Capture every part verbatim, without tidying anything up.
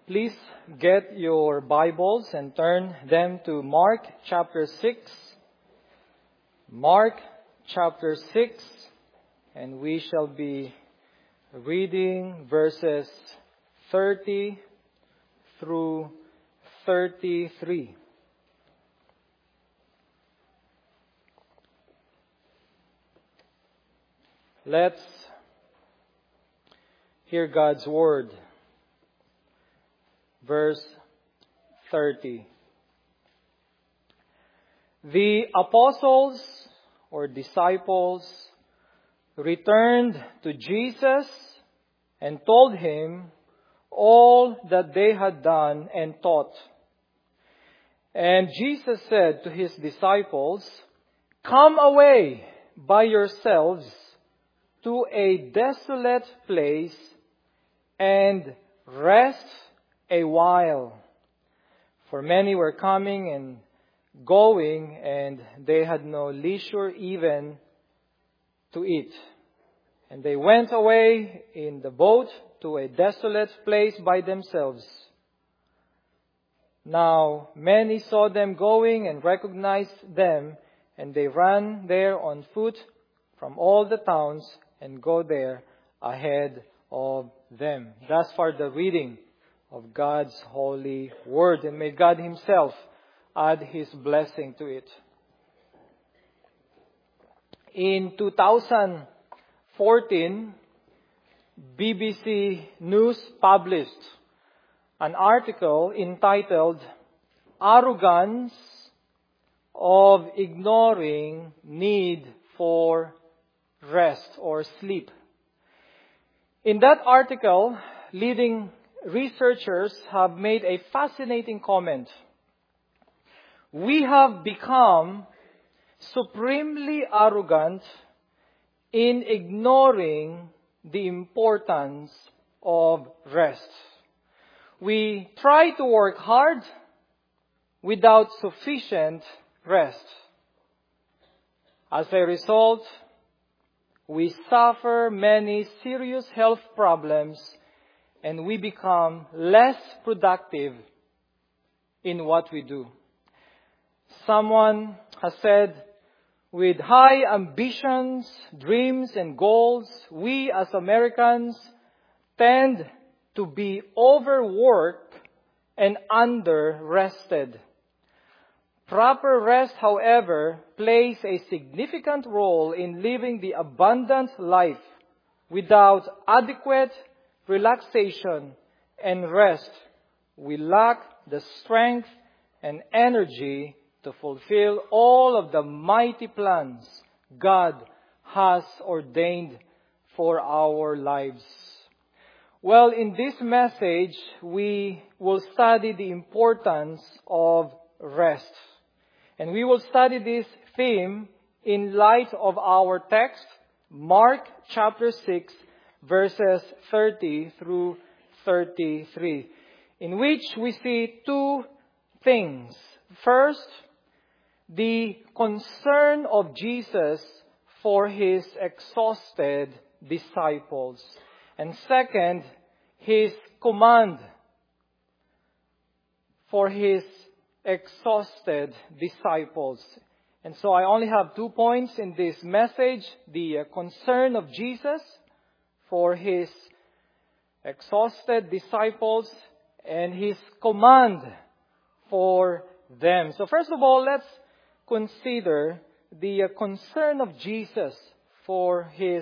Please get your Bibles and turn them to Mark chapter six. Mark chapter six, and we shall be reading verses thirty through thirty-three. Let's hear God's word. Verse thirty. The apostles or disciples returned to Jesus and told him all that they had done and taught. And Jesus said to his disciples, "Come away by yourselves to a desolate place and rest a while." For many were coming and going, and they had no leisure even to eat. And they went away in the boat to a desolate place by themselves. Now many saw them going and recognized them, and they ran there on foot from all the towns and go there ahead of them. Thus far the reading of God's holy word, and may God Himself add His blessing to it. In two thousand fourteen, B B C News published an article entitled "Arrogance of Ignoring Need for Rest or Sleep." In that article, leading researchers have made a fascinating comment. We have become supremely arrogant in ignoring the importance of rest. We try to work hard without sufficient rest. As a result, we suffer many serious health problems, and we become less productive in what we do. Someone has said, with high ambitions, dreams, and goals, we as Americans tend to be overworked and under-rested. Proper rest, however, plays a significant role in living the abundant life. Without adequate relaxation and rest, we lack the strength and energy to fulfill all of the mighty plans God has ordained for our lives. Well, in this message, we will study the importance of rest. And we will study this theme in light of our text, Mark chapter six, verses thirty through thirty-three, in which we see two things. First, the concern of Jesus for His exhausted disciples. And second, His command for His exhausted disciples. And so I only have two points in this message: the concern of Jesus for His exhausted disciples, and His command for them. So first of all, let's consider the concern of Jesus for His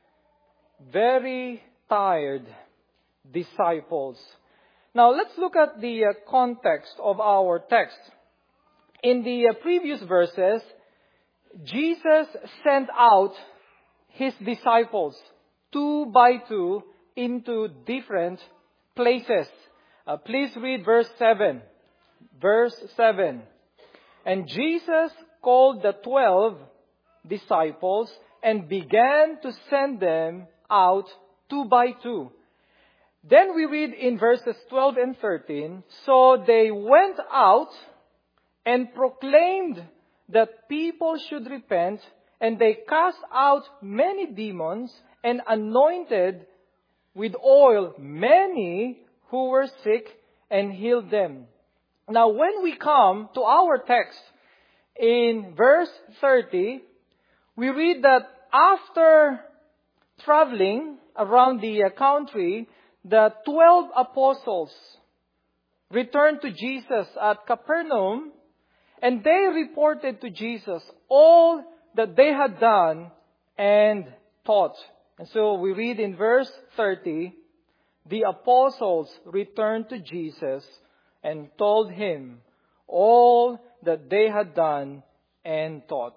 very tired disciples. Now let's look at the context of our text. In the previous verses, Jesus sent out His disciples two by two into different places. Uh, please read verse seven. Verse seven. And Jesus called the twelve disciples and began to send them out two by two. Then we read in verses twelve and thirteen, so they went out and proclaimed that people should repent, and they cast out many demons and anointed with oil many who were sick and healed them. Now, when we come to our text in verse thirty, we read that after traveling around the uh, country, the twelve apostles returned to Jesus at Capernaum, and they reported to Jesus all that they had done and taught. And so we read in verse thirty, the apostles returned to Jesus and told him all that they had done and taught.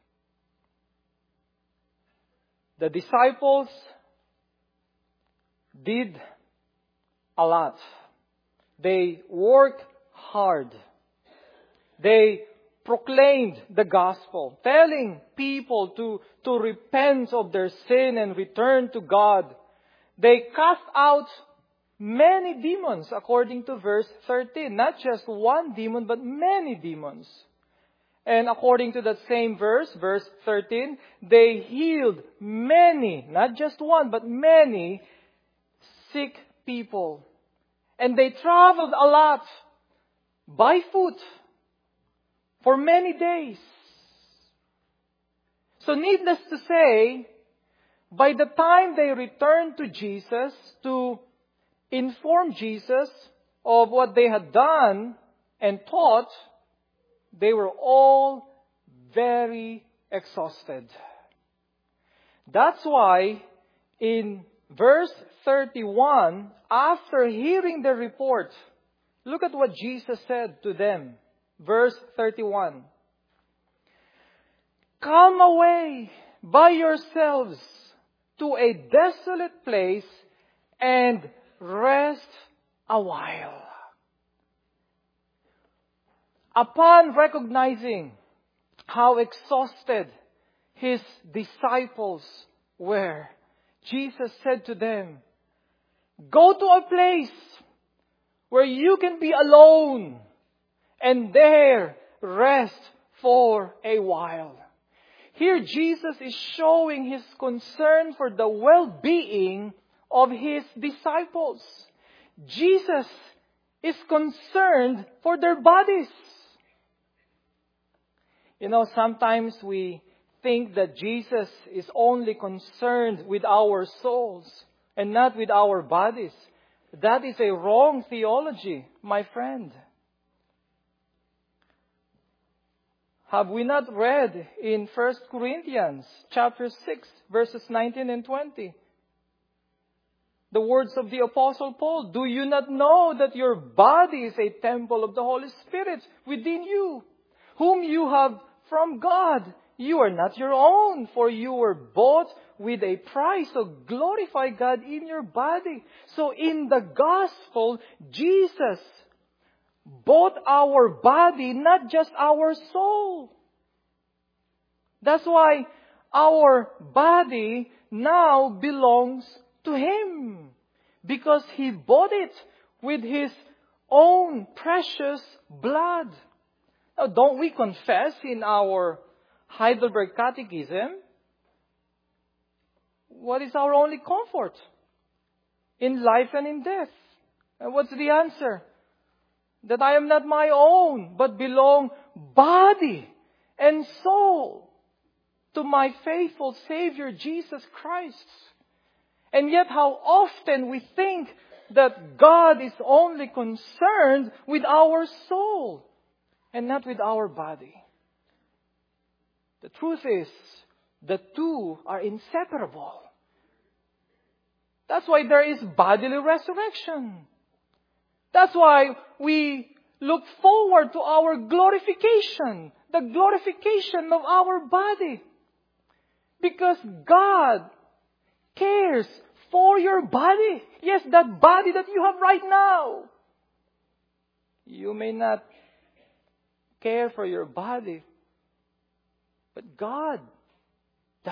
The disciples did a lot. They worked hard. They proclaimed the gospel, telling people to, to repent of their sin and return to God. They cast out many demons, according to verse thirteen. Not just one demon, but many demons. And according to that same verse, verse thirteen, they healed many, not just one, but many sick people. And they traveled a lot by foot for many days. So needless to say, by the time they returned to Jesus to inform Jesus of what they had done and taught, they were all very exhausted. That's why in verse thirty-one, after hearing the report, look at what Jesus said to them. Verse thirty-one. Come away by yourselves to a desolate place and rest a while. Upon recognizing how exhausted his disciples were, Jesus said to them, go to a place where you can be alone and there rest for a while. Here Jesus is showing his concern for the well-being of his disciples. Jesus is concerned for their bodies. You know, sometimes we think that Jesus is only concerned with our souls and not with our bodies. That is a wrong theology, my friend. Have we not read in First Corinthians chapter six, verses nineteen and twenty? The words of the Apostle Paul, do you not know that your body is a temple of the Holy Spirit within you, whom you have from God? You are not your own, for you were bought with a price. So glorify God in your body. So in the gospel, Jesus bought our body, not just our soul. That's why our body now belongs to Him, because He bought it with His own precious blood. Now, don't we confess in our Heidelberg Catechism, what is our only comfort in life and in death? And what's the answer? That I am not my own, but belong body and soul to my faithful Savior, Jesus Christ. And yet how often we think that God is only concerned with our soul and not with our body. The truth is, the two are inseparable. That's why there is bodily resurrection. That's why we look forward to our glorification, the glorification of our body. Because God cares for your body. Yes, that body that you have right now. You may not care for your body, but God does.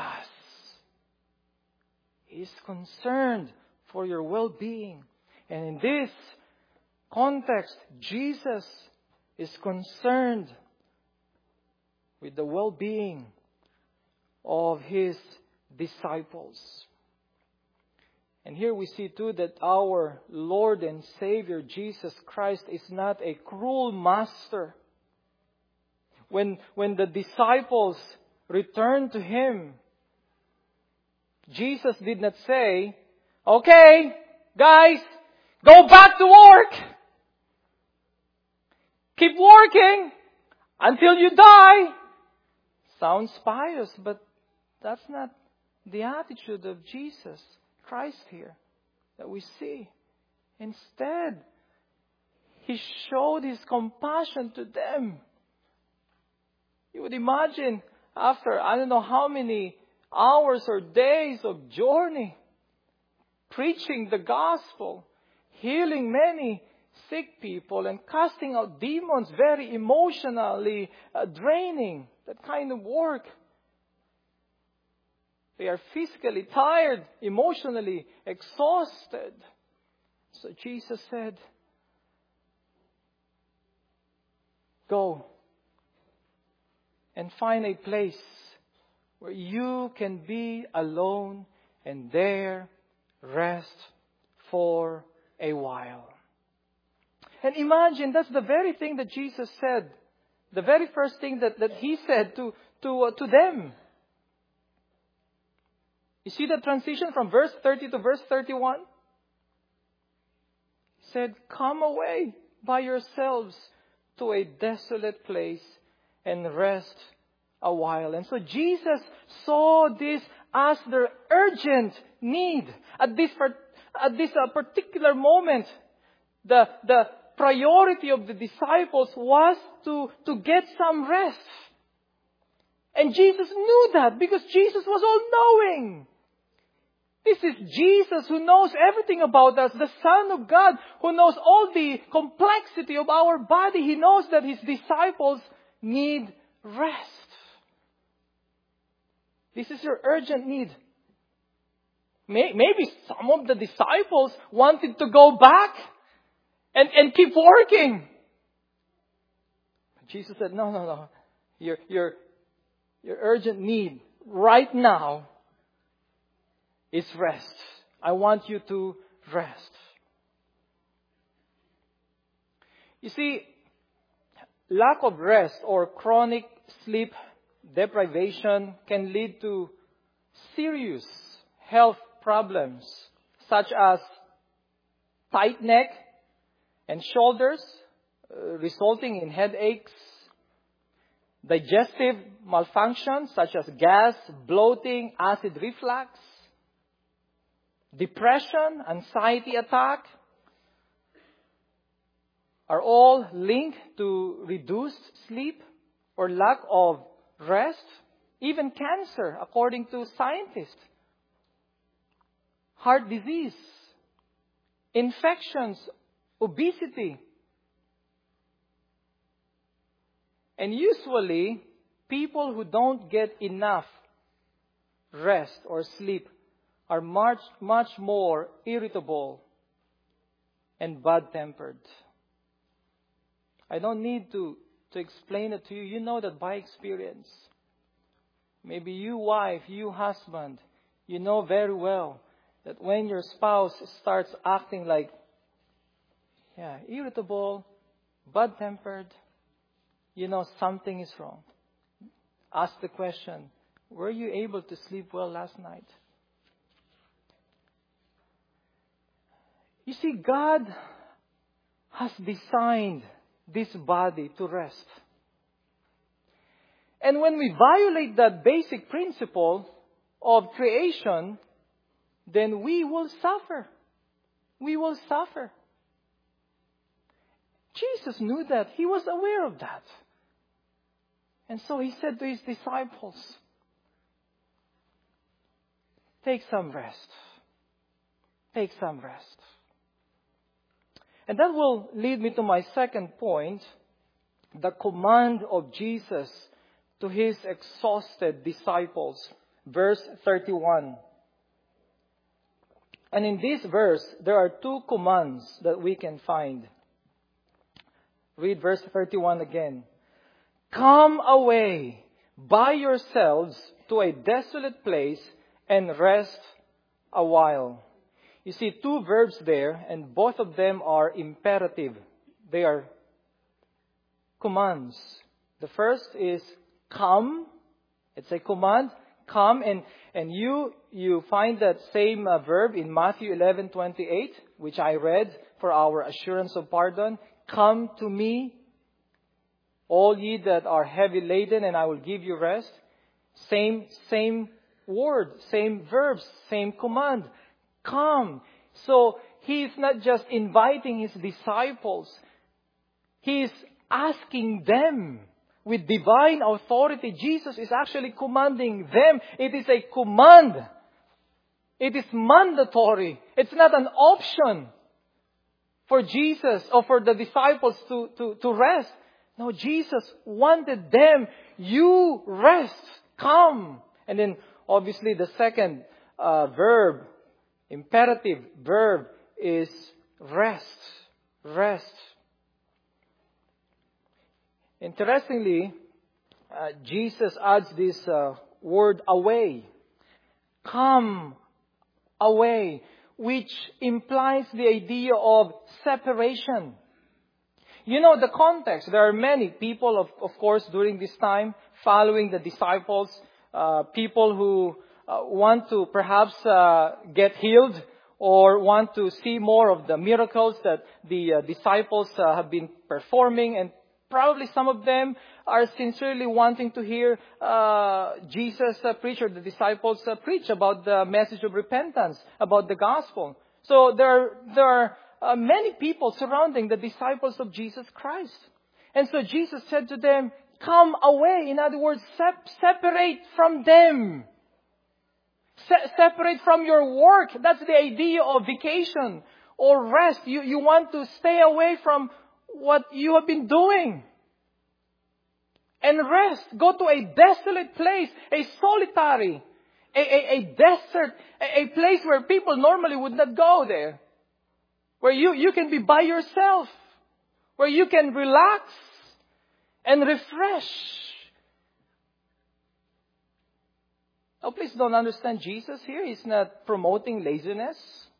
He is concerned for your well-being. And in this context, Jesus is concerned with the well-being of His disciples. And here we see too that our Lord and Savior Jesus Christ is not a cruel master. When, when the disciples returned to Him, Jesus did not say, "Okay, guys, go back to work. Keep working until you die." Sounds pious, but that's not the attitude of Jesus Christ here that we see. Instead, He showed His compassion to them. You would imagine after I don't know how many hours or days of journey, preaching the gospel, healing many sick people and casting out demons, very emotionally uh, draining, that kind of work. They are physically tired, emotionally exhausted. So Jesus said, "Go and find a place where you can be alone and there rest for a while." And imagine, that's the very thing that Jesus said. The very first thing that, that He said to, to, uh, to them. You see the transition from verse thirty to verse thirty-one? He said, "Come away by yourselves to a desolate place and rest a while." And so Jesus saw this as their urgent need. At this, at this uh, particular moment, the, the priority of the disciples was to, to get some rest. And Jesus knew that because Jesus was all-knowing. This is Jesus who knows everything about us, the Son of God, who knows all the complexity of our body. He knows that His disciples need rest. This is your urgent need. Maybe some of the disciples wanted to go back and, and keep working. But Jesus said, no, no, no. Your, your, your urgent need right now is rest. I want you to rest. You see, lack of rest or chronic sleep deprivation can lead to serious health problems such as tight neck and shoulders, uh, resulting in headaches, digestive malfunctions such as gas, bloating, acid reflux, depression, anxiety attack, are all linked to reduced sleep or lack of rest. Even cancer, according to scientists. Heart disease, infections, obesity. And usually, people who don't get enough rest or sleep are much, much more irritable and bad-tempered. I don't need to, to explain it to you. You know that by experience. Maybe you wife, you husband, you know very well that when your spouse starts acting like, yeah, irritable, bad-tempered, you know something is wrong. Ask the question, were you able to sleep well last night? You see, God has designed this body to rest. And when we violate that basic principle of creation, then we will suffer. We will suffer. Jesus knew that. He was aware of that. And so He said to His disciples, take some rest. Take some rest. And that will lead me to my second point, the command of Jesus to His exhausted disciples. Verse thirty-one. And in this verse, there are two commands that we can find. Read verse thirty-one again. Come away by yourselves to a desolate place and rest a while. you see two verbs there, and both of them are imperative. They are commands. The first is come. It's a command. Come, and, and you you find that same uh, verb in Matthew eleven twenty-eight, which I read for our assurance of pardon. Come to me, all ye that are heavy laden, and I will give you rest. Same, same word, same verbs, same command. Come. So He is not just inviting His disciples. He is asking them with divine authority. Jesus is actually commanding them. It is a command. It is mandatory. It's not an option for Jesus or for the disciples to, to, to rest. No, Jesus wanted them. You rest. Come. And then obviously the second uh, verb, imperative verb, is rest. Rest. Interestingly, uh, Jesus adds this uh, word away. Come away, which implies the idea of separation. You know the context. There are many people, of, of course, during this time following the disciples, uh, people who uh, want to perhaps uh, get healed or want to see more of the miracles that the uh, disciples uh, have been performing, and probably some of them are sincerely wanting to hear uh, Jesus uh, preach, or the disciples uh, preach about the message of repentance, about the gospel. So there, there are uh, many people surrounding the disciples of Jesus Christ. And so Jesus said to them, come away. In other words, sep- separate from them. Se- separate from your work. That's the idea of vacation or rest. You, you want to stay away from what you have been doing. And rest. Go to a desolate place, a solitary, a, a, a desert, a, a place where people normally would not go there. Where you, you can be by yourself. Where you can relax and refresh. Now please don't understand Jesus here. He's not promoting laziness.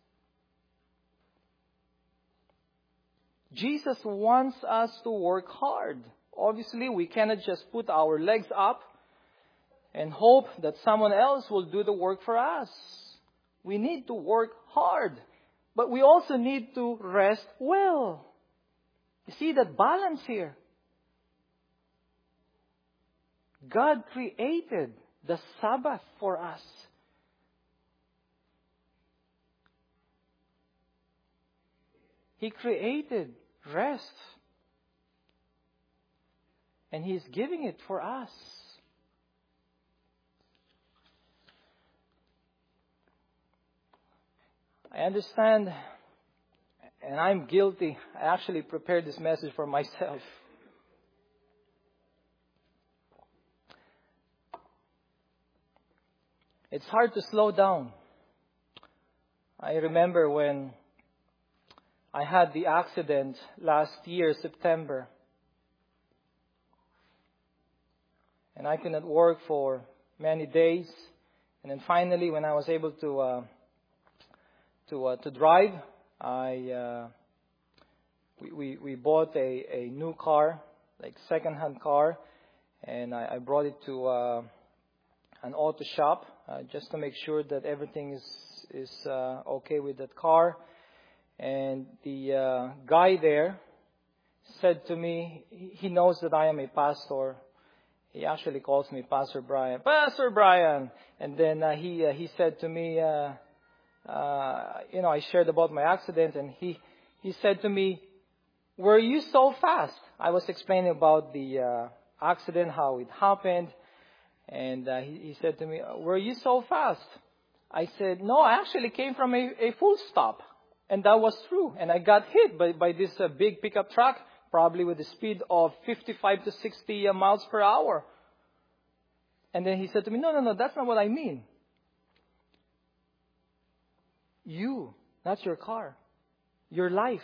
Jesus wants us to work hard. Obviously, we cannot just put our legs up and hope that someone else will do the work for us. We need to work hard. But we also need to rest well. You see that balance here? God created the Sabbath for us. He created rest. And He's giving it for us. I understand, and I'm guilty. I actually prepared this message for myself. It's hard to slow down. I remember when I had the accident last year, September. And I could not work for many days. And then finally, when I was able to uh, to uh, to drive, I uh, we, we we bought a, a new car, like second-hand car, and I, I brought it to uh, an auto shop uh, just to make sure that everything is is uh, okay with that car. And the uh, guy there said to me, he knows that I am a pastor. He actually calls me Pastor Brian. Pastor Brian! And then uh, he uh, he said to me, uh, uh, you know, I shared about my accident, and he, he said to me, were you so fast? I was explaining about the uh, accident, how it happened. And uh, he, he said to me, were you so fast? I said, no, I actually came from a, a full stop. And that was true. And I got hit by, by this uh, big pickup truck, probably with a speed of fifty-five to sixty uh, miles per hour. And then he said to me, no, no, no, that's not what I mean. You, not your car. Your life.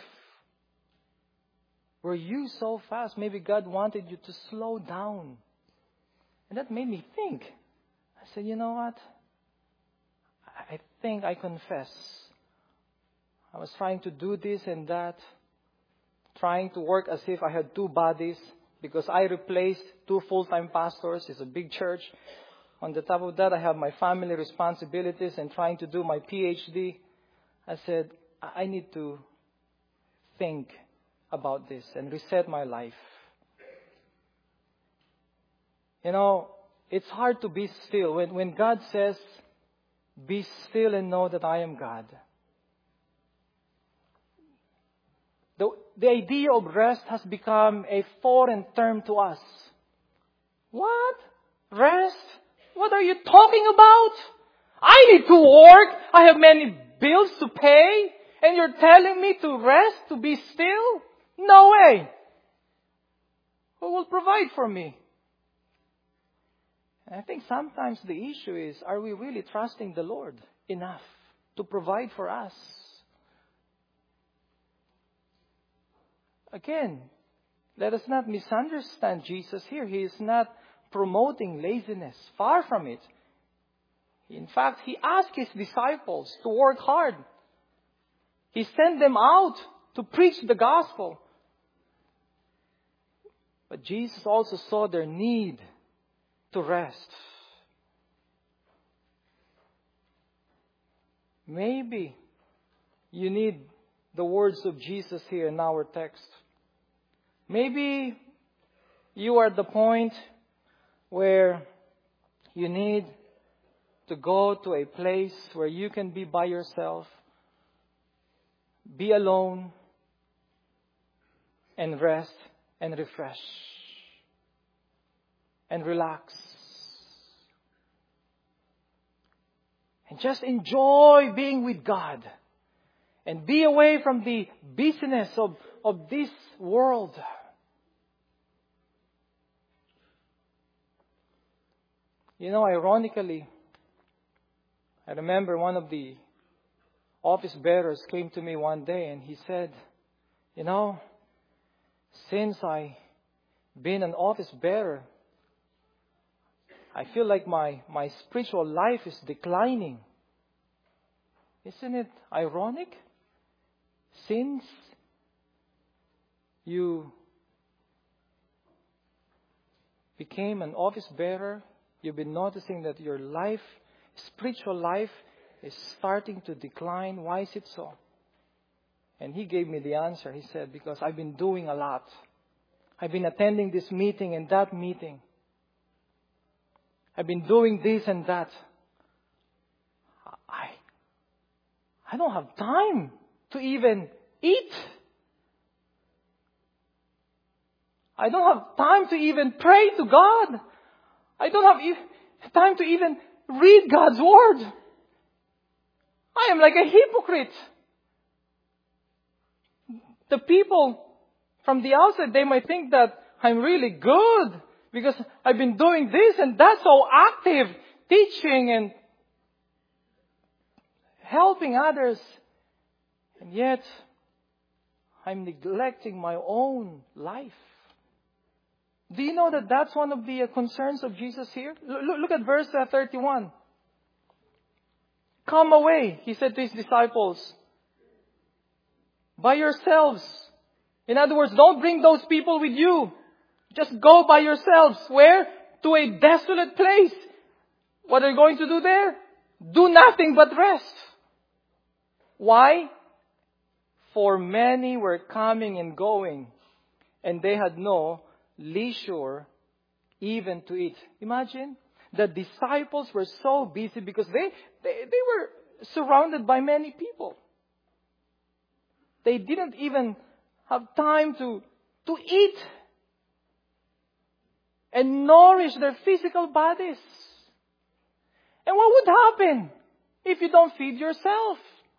Were you so fast? Maybe God wanted you to slow down. And that made me think. I said, you know what? I think I confess. I was trying to do this and that, trying to work as if I had two bodies, because I replaced two full-time pastors. It's a big church. On the top of that, I have my family responsibilities and trying to do my P H D. I said, I need to think about this and reset my life. You know, it's hard to be still. When, when God says, be still and know that I am God. The, the idea of rest has become a foreign term to us. What? Rest? What are you talking about? I need to work. I have many bills to pay. And you're telling me to rest, to be still? No way. Who will provide for me? And I think sometimes the issue is, are we really trusting the Lord enough to provide for us? Again, let us not misunderstand Jesus here. He is not promoting laziness. Far from it. In fact, He asked His disciples to work hard. He sent them out to preach the gospel. But Jesus also saw their need to rest. Maybe you need the words of Jesus here in our text. Maybe you are at the point where you need to go to a place where you can be by yourself, be alone, and rest and refresh and relax. And just enjoy being with God. And be away from the busyness of, of this world. You know, ironically, I remember one of the office bearers came to me one day and he said, you know, since I've been an office bearer, I feel like my, my spiritual life is declining. Isn't it ironic? Since you became an office bearer, you've been noticing that your life, spiritual life, is starting to decline. Why is it so? And he gave me the answer. He said, because I've been doing a lot. I've been attending this meeting and that meeting. I've been doing this and that. I, I don't have time to even eat. I don't have time to even pray to God. I don't have e- time to even read God's Word. I am like a hypocrite. The people from the outside, they might think that I'm really good because I've been doing this and that, so active, teaching and helping others. And yet, I'm neglecting my own life. Do you know that that's one of the uh, concerns of Jesus here? Look, look at verse uh, thirty-one. Come away, He said to His disciples, by yourselves. In other words, don't bring those people with you. Just go by yourselves. Where? To a desolate place. What are you going to do there? Do nothing but rest. Why? For many were coming and going, and they had no leisure even to eat. Imagine, the disciples were so busy because they, they, they were surrounded by many people. They didn't even have time to, to eat and nourish their physical bodies. And what would happen if you don't feed yourself?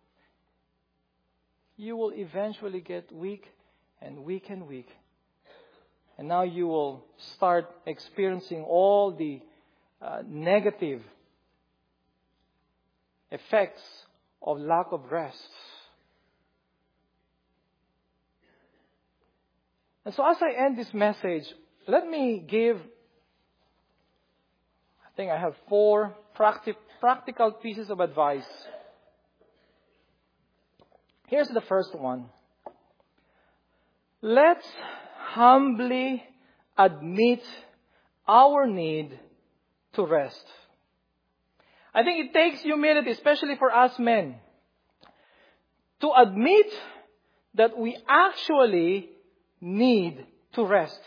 You will eventually get weak and weak and weak. And now you will start experiencing all the uh, negative effects of lack of rest. And so as I end this message, let me give, I think I have four practi- practical pieces of advice. Here's the first one. Let's humbly admit our need to rest. I think it takes humility, especially for us men, to admit that we actually need to rest.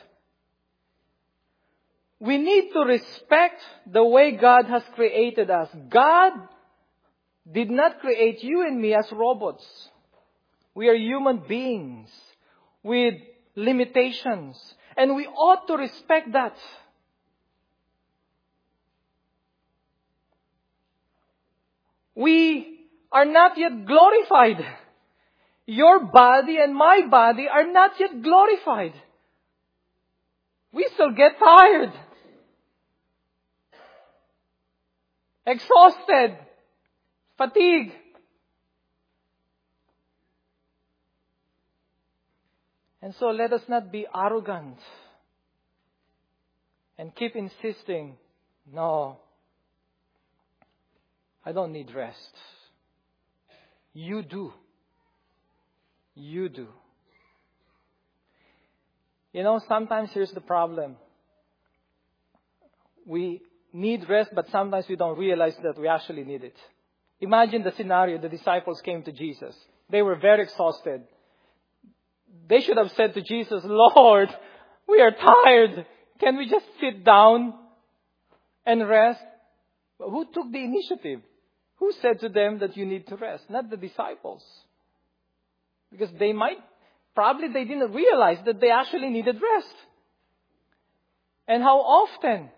We need to respect the way God has created us. God did not create you and me as robots. We are human beings with limitations, and we ought to respect that. We are not yet glorified. Your body and my body are not yet glorified. We still get tired, exhausted, fatigued. And so let us not be arrogant and keep insisting, no, I don't need rest. You do. You do. You know, sometimes here's the problem. We need rest, but sometimes we don't realize that we actually need it. Imagine the scenario. The disciples came to Jesus. They were very exhausted. They should have said to Jesus, Lord, we are tired. Can we just sit down and rest? But who took the initiative? Who said to them that you need to rest? Not the disciples. Because they might, probably they didn't realize that they actually needed rest. And how often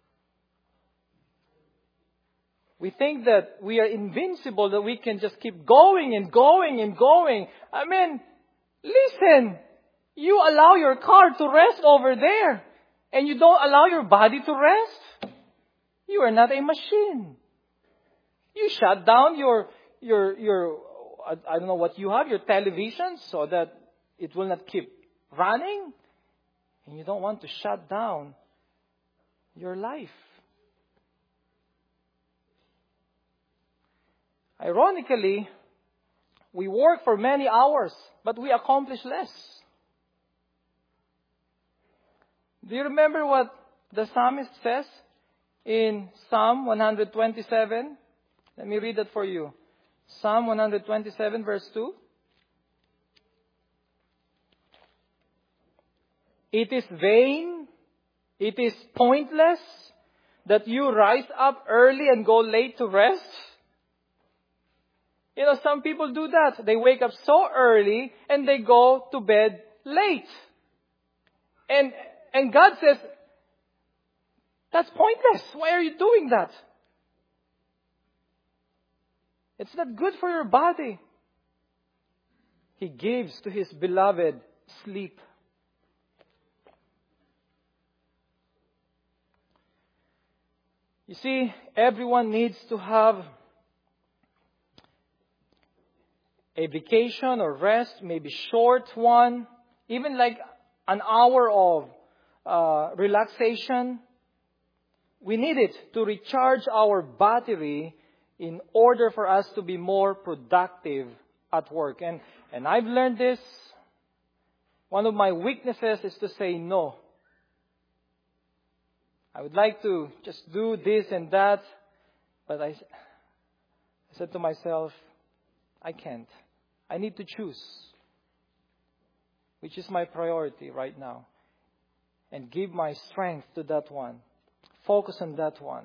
we think that we are invincible, that we can just keep going and going and going. I mean, listen, you allow your car to rest over there, and you don't allow your body to rest. You are not a machine. You shut down your, your, your, I don't know what you have, your television, so that it will not keep running. And you don't want to shut down your life. Ironically, we work for many hours, but we accomplish less. Do you remember what the psalmist says in Psalm one twenty-seven? Let me read that for you. Psalm one twenty-seven, verse two. It is vain, it is pointless that you rise up early and go late to rest. You know, some people do that. They wake up so early and they go to bed late. And, and God says, that's pointless. Why are you doing that? It's not good for your body. He gives to His beloved sleep. You see, everyone needs to have a vacation or rest, maybe short one, even like an hour of uh, relaxation. We need it to recharge our battery in order for us to be more productive at work. And, and I've learned this. One of my weaknesses is to say no. I would like to just do this and that, but I, I said to myself, I can't. I need to choose which is my priority right now, and give my strength to that one. Focus on that one.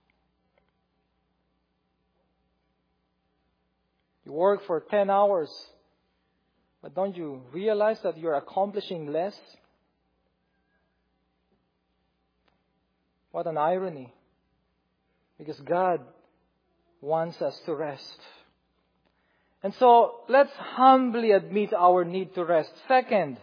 You work for ten hours, but don't you realize that you're accomplishing less? What an irony. Because God wants us to rest. And so, let's humbly admit our need to rest. Second,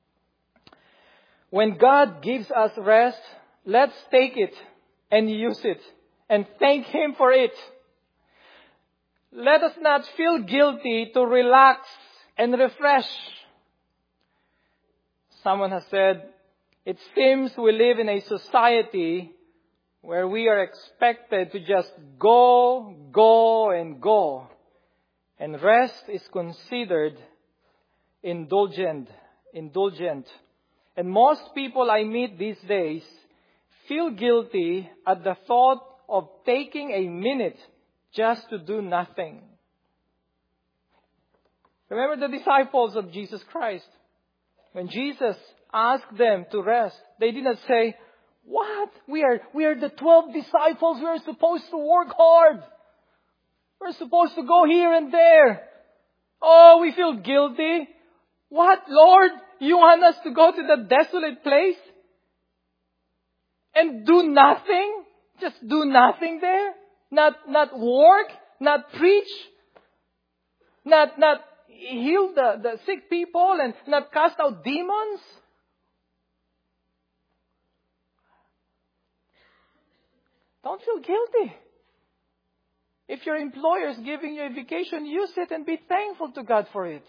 when God gives us rest, let's take it and use it and thank Him for it. Let us not feel guilty to relax and refresh. Someone has said, it seems we live in a society where we are expected to just go, go, and go. And rest is considered indulgent. Indulgent. And most people I meet these days feel guilty at the thought of taking a minute just to do nothing. Remember the disciples of Jesus Christ. When Jesus asked them to rest, they did not say, "What? We are, we are the twelve disciples. We are supposed to work hard. We're supposed to go here and there. Oh, we feel guilty. What, Lord? You want us to go to the desolate place and do nothing? Just do nothing there? Not, not work? Not preach? Not, not heal the, the sick people and not cast out demons?" Don't feel guilty. If your employer is giving you a vacation, use it and be thankful to God for it.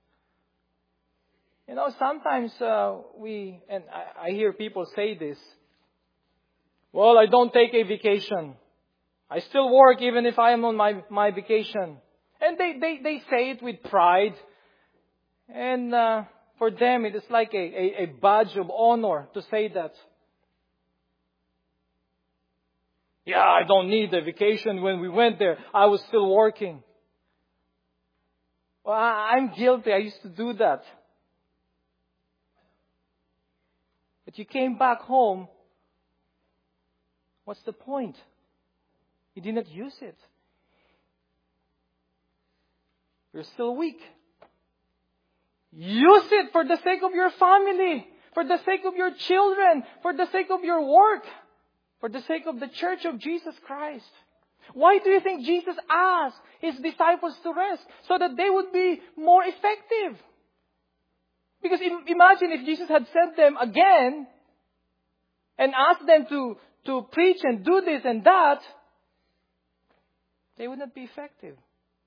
You know, sometimes uh, we, and I, I hear people say this, "Well, I don't take a vacation. I still work even if I am on my, my vacation." And they, they, they say it with pride. And uh, for them, it is like a, a, a badge of honor to say that. "Yeah, I don't need a vacation. When we went there, I was still working." Well, I'm guilty. I used to do that. But you came back home. What's the point? You did not use it. You're still weak. Use it for the sake of your family, for the sake of your children, for the sake of your work, for the sake of the church of Jesus Christ. Why do you think Jesus asked His disciples to rest? So that they would be more effective. Because imagine if Jesus had sent them again and asked them to, to preach and do this and that, they would not be effective.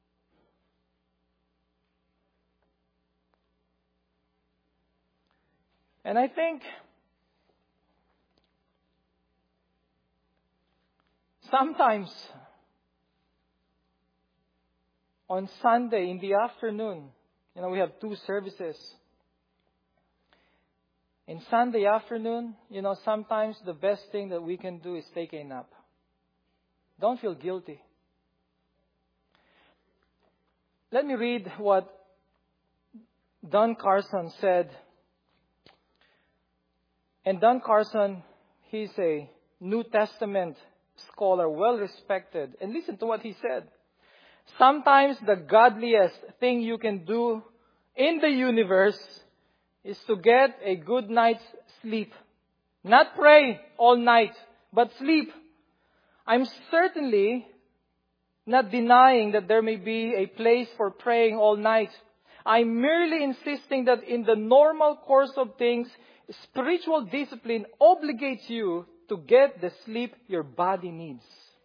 And I think sometimes on Sunday in the afternoon, you know, we have two services. In Sunday afternoon, you know, sometimes the best thing that we can do is take a nap. Don't feel guilty. Let me read what Don Carson said. And Don Carson, he's a New Testament scholar, well respected. And listen to what he said. "Sometimes the godliest thing you can do in the universe is to get a good night's sleep. Not pray all night, but sleep. I'm certainly not denying that there may be a place for praying all night. I'm merely insisting that in the normal course of things, spiritual discipline obligates you to get the sleep your body needs."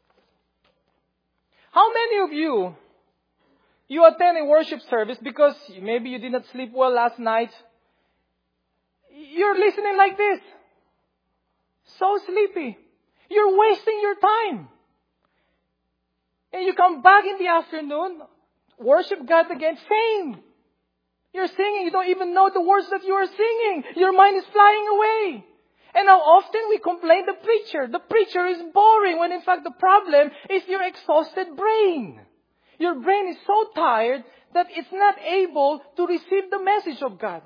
How many of you, you attend a worship service because maybe you did not sleep well last night? You're listening like this. So sleepy. You're wasting your time. And you come back in the afternoon, worship God again, same. You're singing, you don't even know the words that you are singing. Your mind is flying away. And how often we complain the preacher. The preacher is boring, when in fact the problem is your exhausted brain. Your brain is so tired that it's not able to receive the message of God.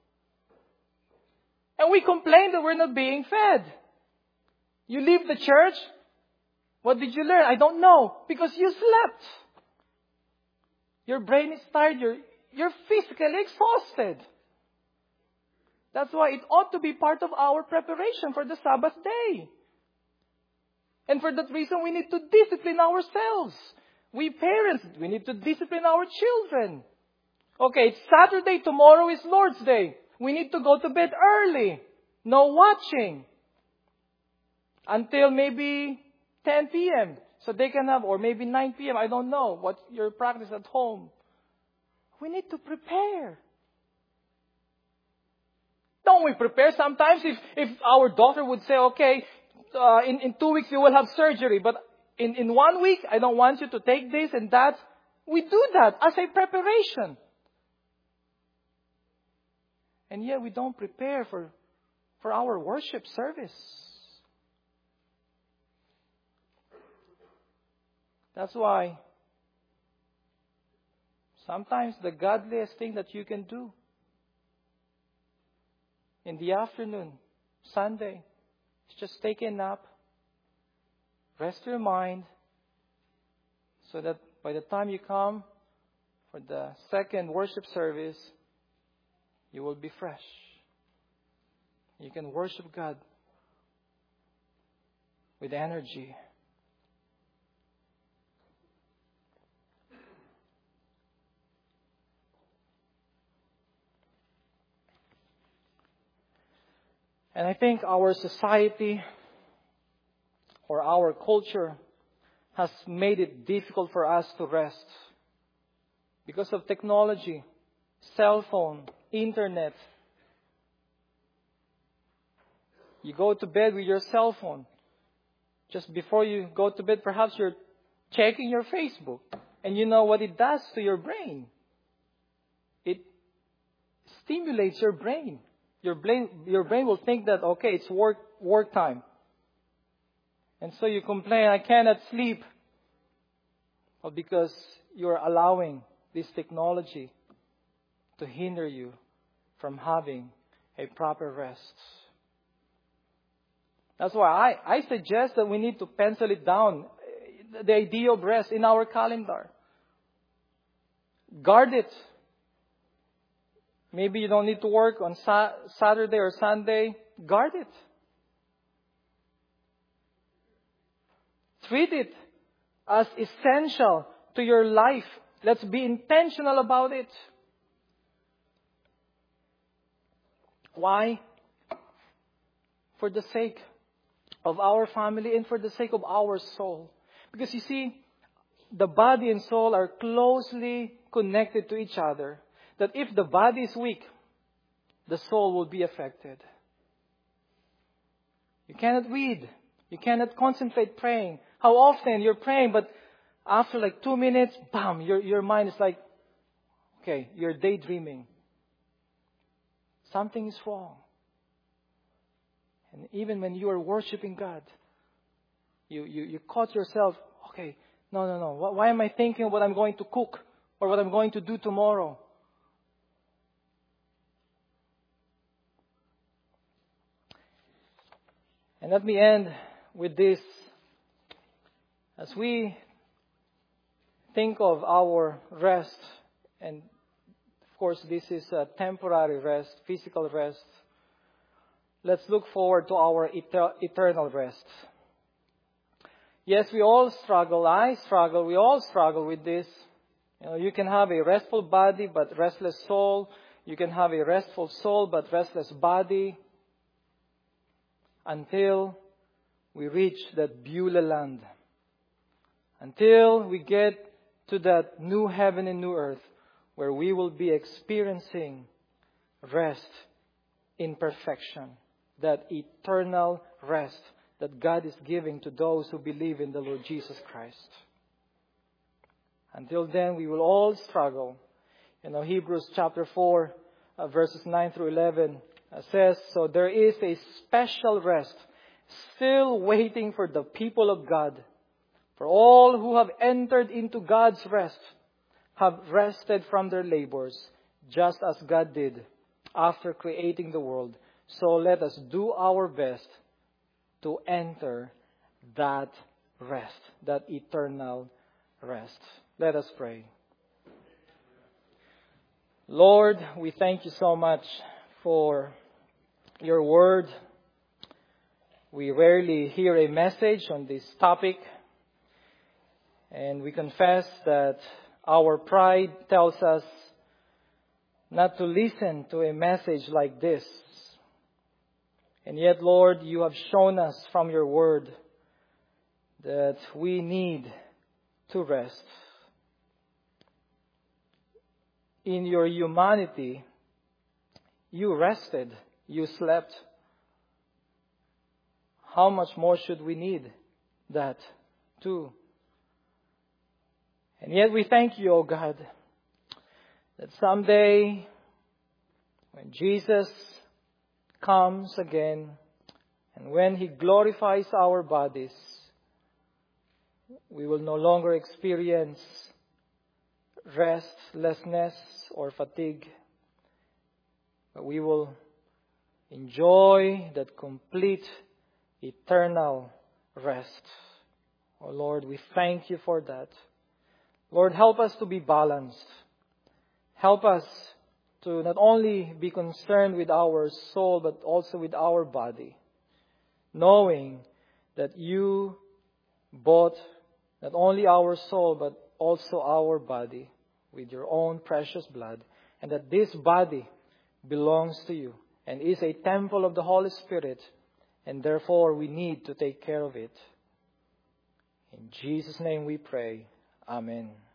And we complain that we're not being fed. You leave the church. What did you learn? I don't know. Because you slept. Your brain is tired. You're, you're physically exhausted. That's why it ought to be part of our preparation for the Sabbath day. And for that reason, we need to discipline ourselves. We parents, we need to discipline our children. Okay, it's Saturday, tomorrow is Lord's Day. We need to go to bed early. No watching. Until maybe ten p.m. So they can have, or maybe nine p.m. I don't know what your practice at home. We need to prepare. Don't we prepare sometimes? If, if our daughter would say, okay, uh, in, in two weeks you will have surgery, but in, in one week I don't want you to take this and that. We do that as a preparation. And yet we don't prepare for, for our worship service. That's why sometimes the godliest thing that you can do in the afternoon, Sunday, is just take a nap, rest your mind, so that by the time you come for the second worship service, you will be fresh. You can worship God with energy. And I think our society or our culture has made it difficult for us to rest because of technology, cell phone, internet. You go to bed with your cell phone. Just before you go to bed, perhaps you're checking your Facebook. And you know what it does to your brain. It stimulates your brain. Your brain, your brain will think that, okay, it's work, work time. And so you complain, I cannot sleep. Well, because you're allowing this technology to hinder you from having a proper rest. That's why I, I suggest that we need to pencil it down, the idea of rest in our calendar. Guard it. Maybe you don't need to work on sa- Saturday or Sunday. Guard it. Treat it as essential to your life. Let's be intentional about it. Why? For the sake of our family and for the sake of our soul. Because you see, the body and soul are closely connected to each other. That if the body is weak, the soul will be affected. You cannot read. You cannot concentrate praying. How often you're praying, but after like two minutes, bam, your, your mind is like, okay, you're daydreaming. Something is wrong. And even when you are worshiping God, you, you, you caught yourself, okay, no, no, no. Why am I thinking what I'm going to cook or what I'm going to do tomorrow? And let me end with this. As we think of our rest, and of course this is a temporary rest, physical rest, let's look forward to our eter- eternal rest. Yes, we all struggle. I struggle. We all struggle with this. You know, you can have a restful body but restless soul. You can have a restful soul but restless body. Until we reach that Beulah land. Until we get to that new heaven and new earth where we will be experiencing rest in perfection. That eternal rest that God is giving to those who believe in the Lord Jesus Christ. Until then, we will all struggle. You know, Hebrews chapter four, uh, verses nine through eleven. Says, so there is a special rest still waiting for the people of God. For all who have entered into God's rest have rested from their labors, just as God did after creating the world. So let us do our best to enter that rest, that eternal rest. Let us pray. Lord, we thank you so much for your word. We rarely hear a message on this topic. And we confess that our pride tells us not to listen to a message like this. And yet, Lord, you have shown us from your word that we need to rest. In your humanity, you rested. You slept. How much more should we need that too? And yet we thank you, O God, that someday when Jesus comes again and when He glorifies our bodies, we will no longer experience restlessness or fatigue, but we will enjoy that complete eternal rest. Oh Lord, we thank you for that. Lord, help us to be balanced. Help us to not only be concerned with our soul, but also with our body, knowing that you bought not only our soul, but also our body with your own precious blood, and that this body belongs to you and is a temple of the Holy Spirit, and therefore we need to take care of it. In Jesus' name we pray. Amen.